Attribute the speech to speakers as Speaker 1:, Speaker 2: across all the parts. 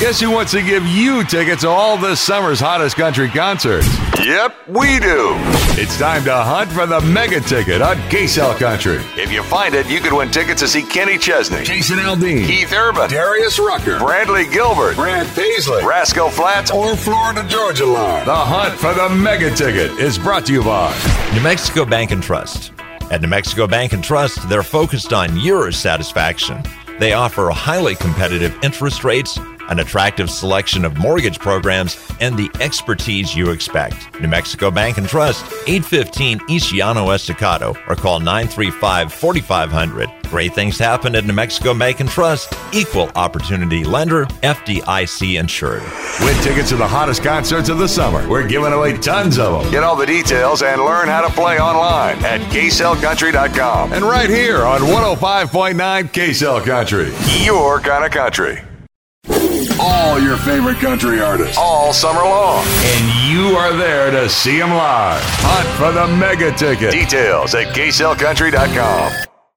Speaker 1: Guess who wants to give you tickets to all this summer's hottest country concerts? Yep, we do. It's time to hunt for the mega ticket on KSL Country. If you find it, you could win tickets to see Kenny Chesney, Jason Aldean, Keith Urban, Darius Rucker, Bradley Gilbert, Brad Paisley, Rascal Flatts, or Florida Georgia Line. The hunt for the mega ticket is brought to you by
Speaker 2: New Mexico Bank and Trust. At New Mexico Bank and Trust, they're focused on your satisfaction. They offer highly competitive interest rates, an attractive selection of mortgage programs, and the expertise you expect. New Mexico Bank and Trust, 815 East Llano Estacado, or call 935-4500. Great things happen at New Mexico Bank and Trust. Equal opportunity lender, FDIC insured.
Speaker 1: Win tickets to the hottest concerts of the summer. We're giving away tons of them. Get all the details and learn how to play online at KSLCountry.com. And right here on 105.9 KSL Country. Your kind of country. All your favorite country artists. All summer long. And you are there to see them live. Hunt for the mega ticket. Details at KSLCountry.com.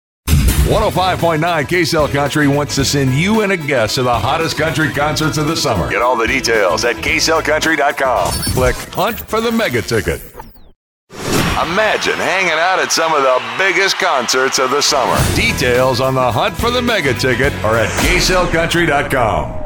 Speaker 1: 105.9 KSL Country wants to send you and a guest to the hottest country concerts of the summer. Get all the details at KSLCountry.com. Click Hunt for the mega ticket. Imagine hanging out at some of the biggest concerts of the summer. Details on the hunt for the mega ticket are at KSLCountry.com.